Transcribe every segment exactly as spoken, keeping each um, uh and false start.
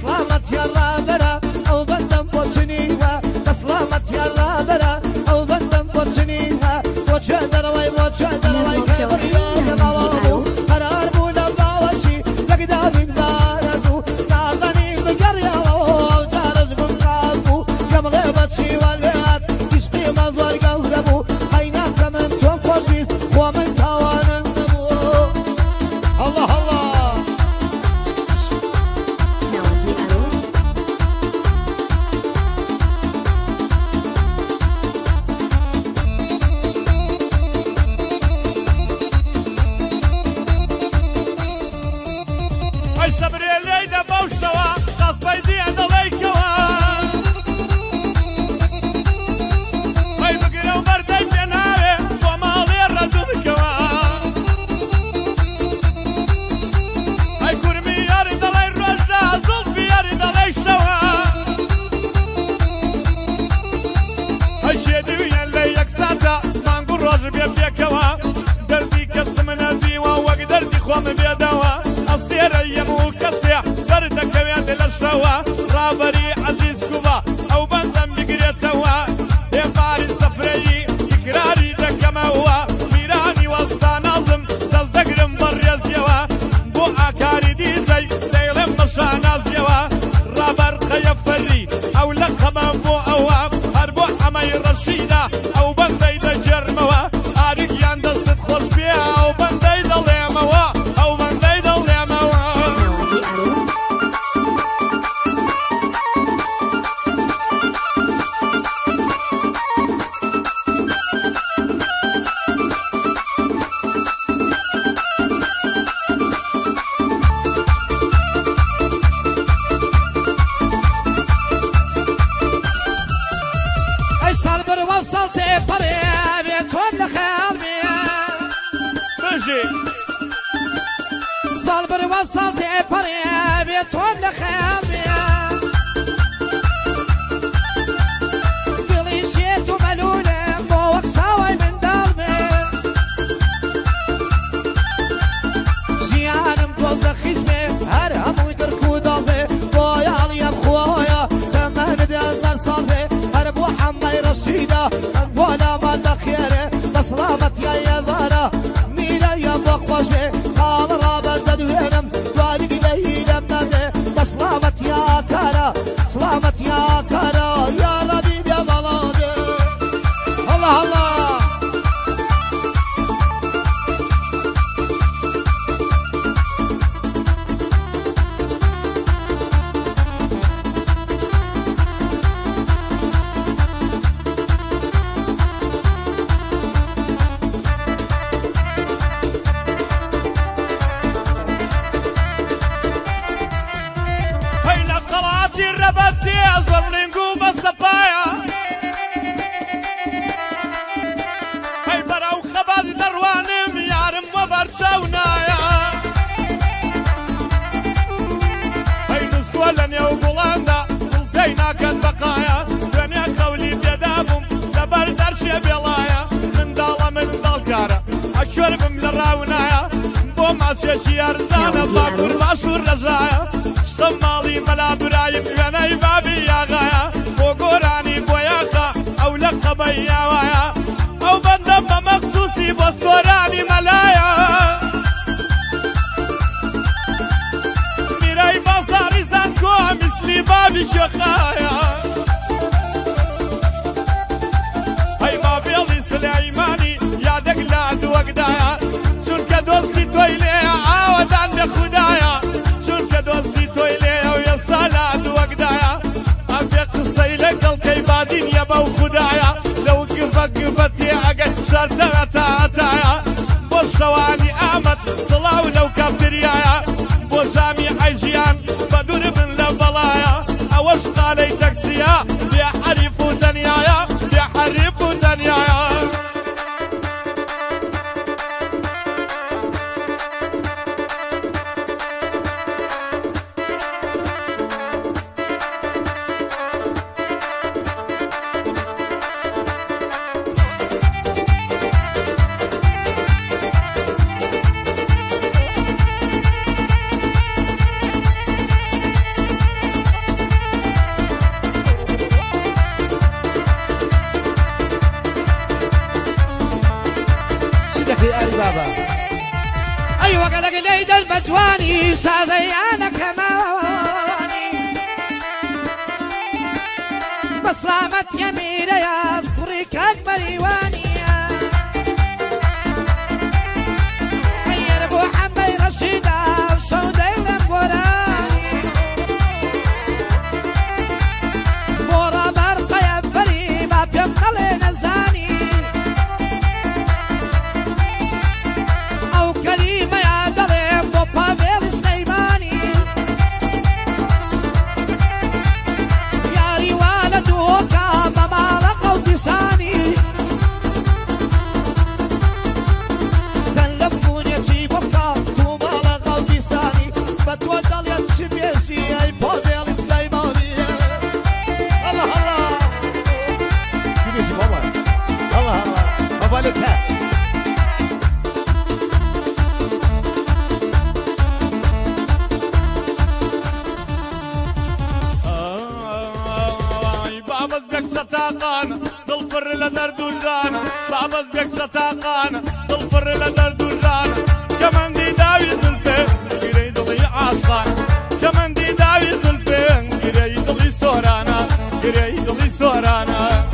دەسڵامەت یاڕا بەرە ئەو بەندەم بۆ چنیوە دەسڵامەت یاڕا بەرە ئەو بەندەم بۆ چنیوە بۆ چێ دەرەوەی بۆ چێ دەرەوەی کەڵیەوە بوو قەرار بوو لە باوەشی لەگدابین بارەزوو نازەنی بگەڕیەوە ئەو جارەش بمقاب بوو کەمڵێ بەچیوە لێات تیشقیمە زۆر گەورە بوو هەیناکە من تۆم خۆشویست خۆ من تاوانم نەبوو الله الله دردي كسمنا ديوا وقدرتي خوم بيدوا أصير يمو كسيا دردك ويد للشوا رابري عزيز كوبا أو بندم بقريتوا يا فارس سفري إقراري دكما هو ميراني وسطا نظم تصدقرم بريزيوا بو أكاري دي زي ليلم مشانا زيوا رابر خيف فري أو لقبا بو أوام هربو حمي رشيدة أو بندي دجرموا أريد يندست خوش بيا أو بندي دليموا أو بندي دليموا أي صالبر وصلت بري بيتهم لخيال بيا بجي صالبر وصلت بري بيتهم لخيال بيا قلي شيت وملولة بوك ساوي من دلبي جيانم توز خشمي هرهم ويدركو ضلبي بويا عليا بخويا تمام دزر صلبي هربو حمي رشيدة ولا ما دخيره بسلامت يا يبارا ميرا يا بخوش بي قال رابر ددوينم والي ليلم نده بسلامت يا كارا سلامت يا كارا يا لبيب يا بلادي الله الله شربم للراونايا بو ما شي ارزانا باكر باشور رجايا شمالي ملا برايم وانا بابي يا غايا بو قراني بو ياخا او لقبي يا وايا او بندم مخصوصي بو صوراني ملايا ميراي بازاري زانكو مثلي بابي شخايا هاي بابي اللي سليماني يا دقلاد وقدايا شنك دوستي تويلي عاودان بخدايا شنك دوستي تويلي ويا صلاد وقدايا افيق السيلك الكيبادين يا بو خدايا لو قفك قفتي عقد شرطة تاتايا بوشواني احمد صلاو لو كابتريايا بو جامي حيجيان بدور من لبلايا اوش قالي تاكسيا بيحرف دنيايا بيحرف دنيايا بجواني سازي أنا كماني بسلامة يمينة يا ذكرك أكبر إيواني هيا أبو حمي رشيدة وسودة ولمبوراني بورا برقة يا فري ما بيبقى نزاني أو كلمة يا دريم وبابيل سليماني يا ري ولد وكا ممارقة وتساني تلفون يجيبك ممارقة وتساني بتودل يا تشميسي أي بابيل سليماني الله الله شميسي بابا الله الله بابا لك بابز بك شتاقان ضلفر لدرد وجانا بابز بك شتاقان ضلفر لدرد وجانا كمان دي داوي زلفه قري ضلي عاشقان كمان دي داوي زلفه قري ضلي سورانا قري ضلي سورانا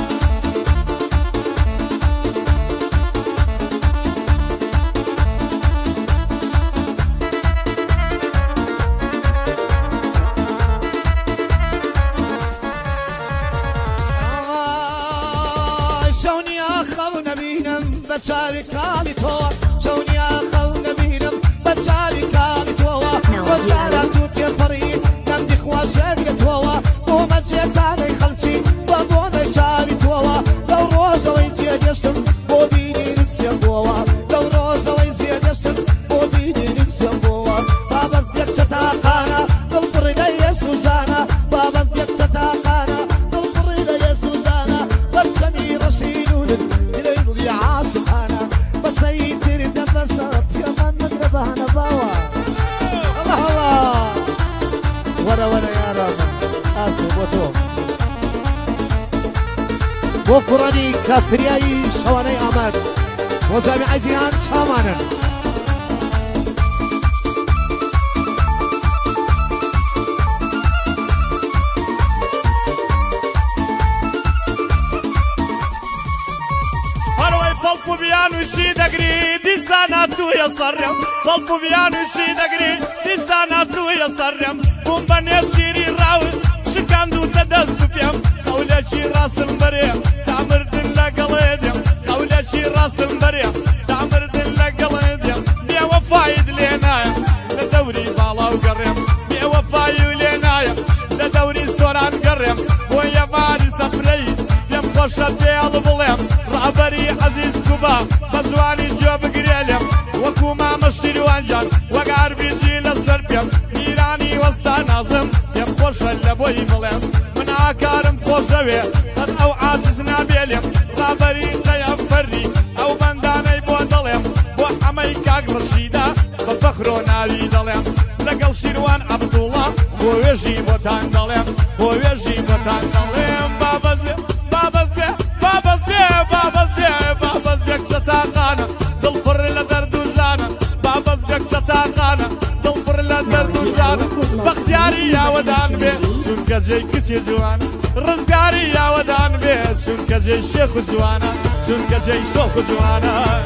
شوني أخذنا بينم بتشاري كالي توا شوني أخذنا بينم بتشاري كالي توا وزارة توتي فريق نمدي خواشي توا ومجيت علي خلشي وابونا يشاري توا لو روزا ويزيد يشتم وديني نسيا بوا لو روزا ويزيد يشتم وديني نسيا بوا بابا بيك شتاقانا ضلفر لي سوزانا بابا بيك شتاقانا ضلفر لي سوزانا برشمي رشيدون إلي يا عاشق أنا بس يتري دم صرف يا من نقرب أنا بوا الله الله ورا ورا يا رب آسف وتوب بكرني كافرياي شواني أمد وجامع جيهان شامانا طلبوا بيانو شي دقري دي سناتو يا صرم طلبوا بيانو شي دقري دي سناتو يا صرم بوم بنيت شيري راوي شكاندو تدست بيم قولة شي راس المريم تعمر دلا قليدم قولة شي راس المريم تعمر دلا قليدم بيا وفايد لينايا لدوري بالا وقرم بيا وفايد لينايا لدوري سوران قرم ويا فارس افريد يم خوشة ديال بليم رابري عزيز كوبا بزواني جوب قريلم وكو ما مشتري وانجان وقار بيجي للسربيم ايراني وسطا نازم يم خوشة لبوي بليم من عكارم خوشوي قد او عاجزنا بيلم رابري تيم فري او بنداني بودلم بو حميكاك رشيدا بفخرو ناوي دلم لقل شيروان عبد الله بو يجي بوتان دلم بو يجي بوتان دلم بابا زي بابا زي بابا زي بابا زي بابا زيك شتاقانا ضلفر لدرد وجانا بابا زيك شتاقانا ضلفر لدرد وجانا بختياري يا ودان بي شنك جاي كتي جوانا رزقاري يا ودان بي شنك جاي شيخ جوانا شنك جاي شوخ جوانا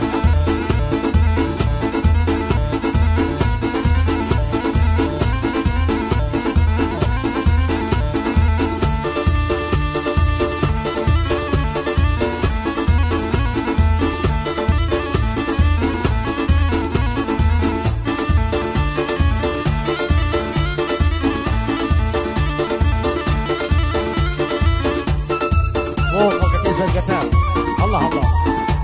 الله الله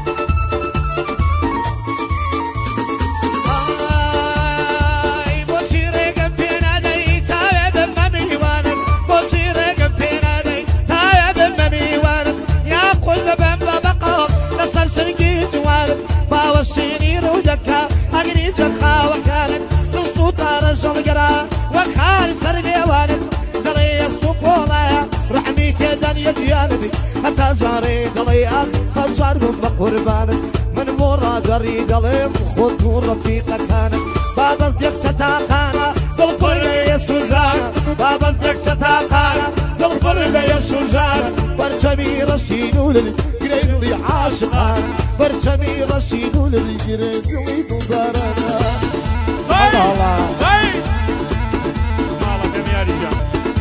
حتى زاري دلي أخ صار من قربانك من مراد ريد لهم خذ رفيقك كانك بابز بێک چەتاقانە دڵپڕ لێ سوزانە بابز بێک چەتاقانە دڵپڕ لێ سوزانە بەرچەمی ڕەشید و لەلی گرەی دڵی عاشقانە بەرچەمی ڕەشید و لەلی گرەی دڵی دڵدارانە ماڵەکەم یاریجان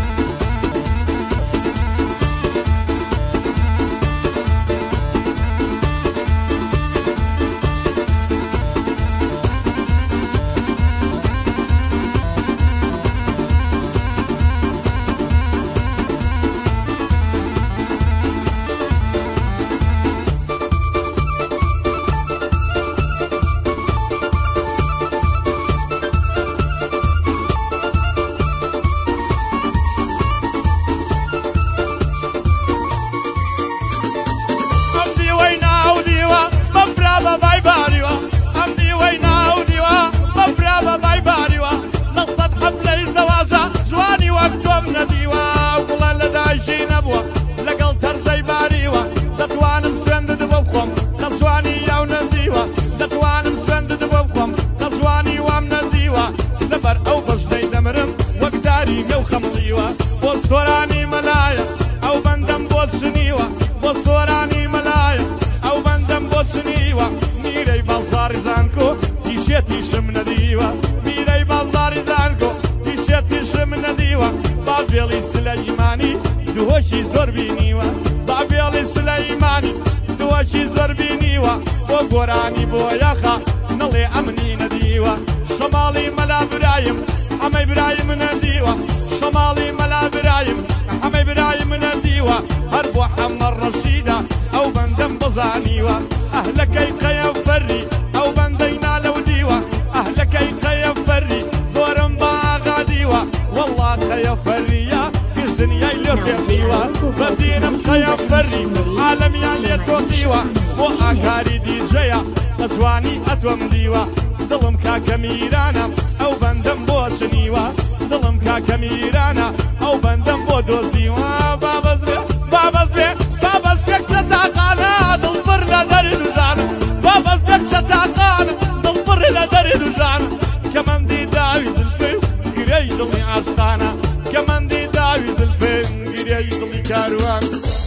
بابێڵی سلەیمانی دووەشی زۆر بینیوە بابێڵی سلەیمانی دووەشی زۆر بینیوە بۆ گۆرانی بۆ یاخا نەڵێ ئەمنی نەدیوە شەماڵی مەلا برایم ئەمەی برایم نەدیوە شەماڵی مەلا برایم ئەمەی برایم نەدیوە هەر بۆ حەمە ڕەشیدە ئەو بەندەم بزانیوە ئەهلەکەی قەیە فەرری ئەو بەندەی نالەو دیوە ئەهلەکەی قەیە فەرری زۆرم باغا دیوە والله قەیە فەرریە دنیای لێ پێخیوە بەدینم قەیە فەرری عالەمیان لێ تۆقیوە بۆ ئاکاری دیجەیە بە جوانی ئەتۆم دیوە دڵم کاکە میرانە ئەو بەندەم بۆ چنیوە دڵم کاکە میرانە ئەو بەندەم بۆ دۆزیوە بابەز بێ بابەز بێ بابەز بێک چەتاقانە دڵبڕ لە دەری دوژانە بابەز بێک چەتاقانە دڵبڕ لە دەری دوژانە کەمەندی داوی زلفێ و گرەی دڵی عاشقانە کەمەندی داوی زلفێ و گرەی دڵی کاروان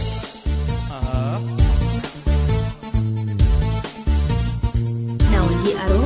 ناوەندی ئەرۆ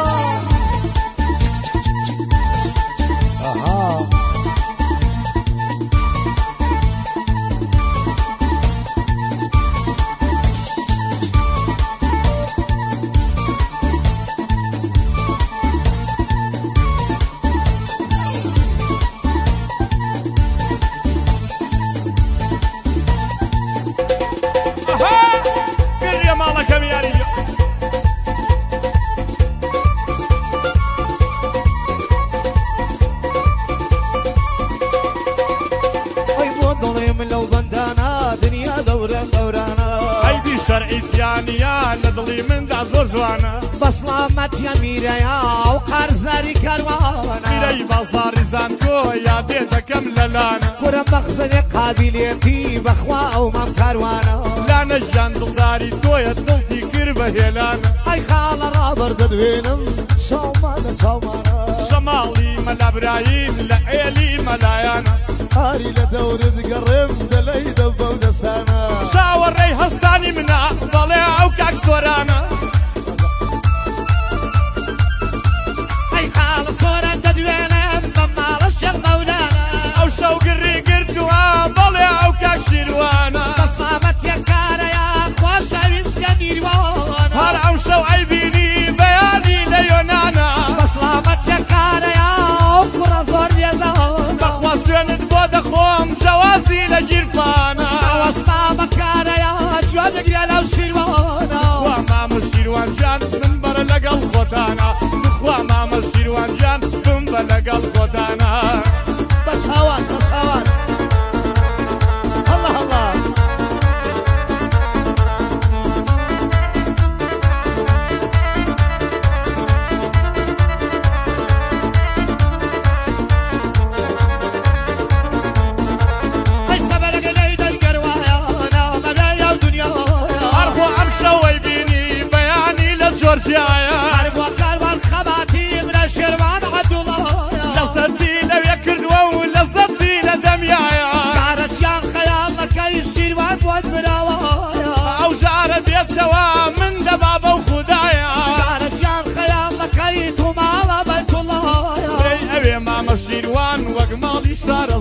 دڵی مندا زۆر جوانە بەسڵامەتیە میرەیە و قەرزەری کەروانە میرەی بازاڕی زانکۆ یادێ دەکەم لەلانە کورە مەخزنێ قابیلێتی بەخوا ئەو مەم کاروانە لانە ژیان دڵداری تۆیە دڵتی کرد بە هێلانە ئەی خاڵە ڕابەردە دوێنم چاومانە چاومانە شەماڵی مەلابرایم لە ئێلی مەلایانە هاری لە دەورت گەڕێم دەلەی دەبە و دەستانە چاوەڕێی هەستانی منە بەڵێ ئەو کاک سۆرانە ئەی خاڵە سۆران دەدوێنم بە ماڵە شێخ مەولانە ئەو شەو گڕی گرتووە بەڵێ ئەو کاک شیروانە بەسڵامەتیە کارەیە خۆشەویستە میروانە هەر ئەو شەو ئەیبینی بەیانی لە یۆنانە بەسڵامەتیە کارەیە ئەو کوڕە زۆر لێزەوە بەخوا سوێنت بۆ دەخۆم جەوازی لە گیرفانە ئەوەشتا بەکارەیە جوان دەگرێ لەو شیروانە وا مامە شیروانجان من بەرە لەگەڵ خۆتانە وا مامە شیروانجان من بە لەگەڵ خۆتانە بە چاوان بە چاوان هەڵە هەڵە هەر بۆ کاروان خەباتی برە شێروان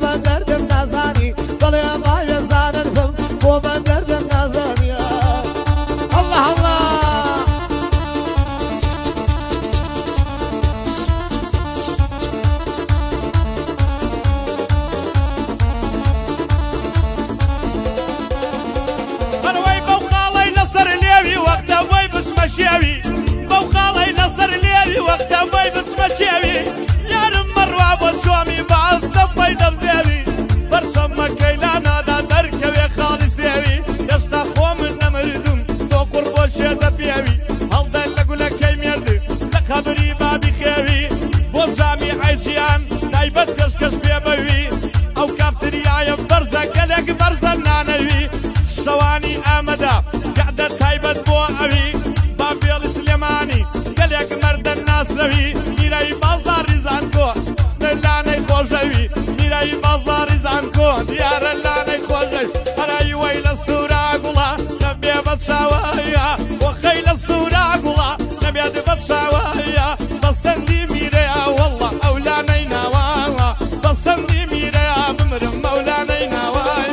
بە دەردم نازانی بەڵێ ئەماوێ زانن بم بۆ بە دەردم نازانی الله الله شێوی بەو خاڵی لەسەر لێوی وەختە وەی بچمە شێوی یارم مەڕوا بۆ شۆمی باز دەپەی دەبزێوی بەرشەمەکەی لا نادا دەرکەوێ خاڵی سێوی هێشتا خۆمن نەمردوم تۆ قوڕ بۆ شێدە پێوی هەڵدە لە گولەکەی مێرد لە قەبری بابی خێوی بۆ جامی عەیجیان تایبەت کەشکەش پێبەوی ئەو کافتریایە بەرزە گەلێک بەرزە نانەوی شەوانی ئامەدا گەعدە تایبەت بۆ ئەوی بابێڵی سلێمانی گەلێک مەردە ناسرەوی میرای بازاڕی زانکۆ لانەی خۆشەوی میرای بازاڕی زانکۆ دیارە لانەی خۆشەوی هەرای وەی لە سوورا گوڵا نەبێ بە چاوایە وەخەی لە سوورا گوڵا نەبێت بە چاوایە بەسەندی میرەیە وەڵڵە ئەو لانەی ناوایە بەسەندی میرەیە بمرم ئەو لانەی ناوایە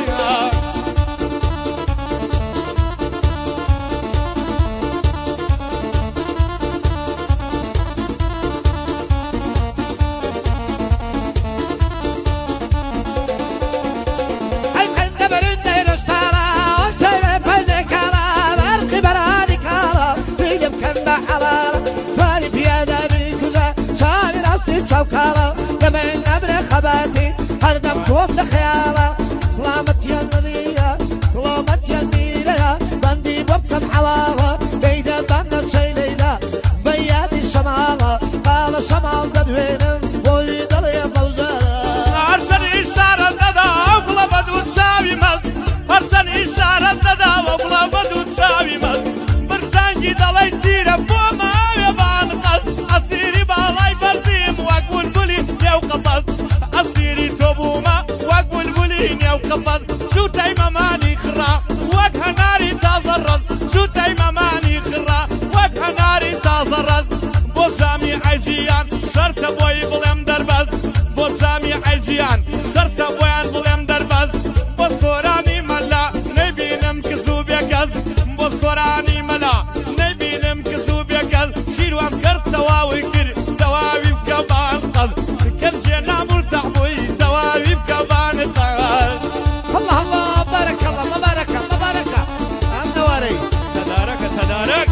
هردم توم لخيالة سلامت يا النبية سلامت يا النيلة بندي ببكم حواها بيدا بنا شي ليلة بيادي الشمالة قال شمال ددوينم ويدل يا فوزالة عرشان إشارة ددا وبلا بدو تساوي مز عرشان إشارة ددا وبلا بدو تساوي مز برشانجي دلي تيرا بوما يبان قص أسيري بالاي برزيم واقول قولي يو قفص أسيري توبوما واقول قولي يو قفص شو تايما ماني خرا وجه ناري تزرز شو تايما ماني خرا وجه ناري تزرز بوزامي عجيان شرط بوي بلم دربز بوزامي عجيان شرط بويان بلم دربز بصوراني ملا نبينم كسوب يكز بصوراني ملا نبينم كسوب يكز شيروان كر تواوي كر تواوي بكبان قز كر جينا مرتعبوي تواوي بكبان قز الله الله بارك الله مبارك مبارك عم نواري تدارك تدارك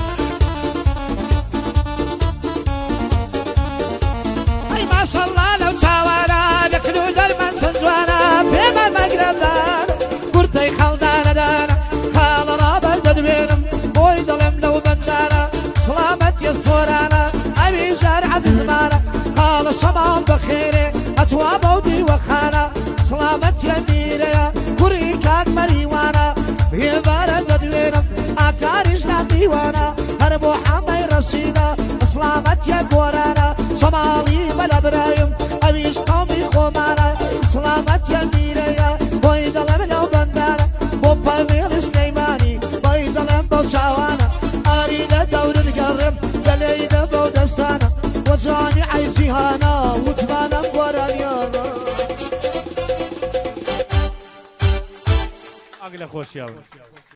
اي ما شاء الله لو تاوانا نكلو درمان سنجوانا بما مقربان قرتي خلدانا دانا خال رابر ددوينم بوي ظلم لو بندانا سلامت يا صورانا ابي جار عزيز مانا خال الشمال بخيري اتوا بودي وخانا سلامت يا نيريا كوريكاك مريوانا هي بارد ددوينم اكاريش ناقيوانا هربو حامي رشيدا سلامت يا قورانا شمالي بلا برايم ابيش قومي خومانا سلامت يا نيريا بوي ظلم لو بندانا بوبا ميل سليماني بوي ظلم بوشاوانا اريد دور القرب دليد بودستانا وجاني عايزي هانا وتبانا بورانيانا أغلى خوش يا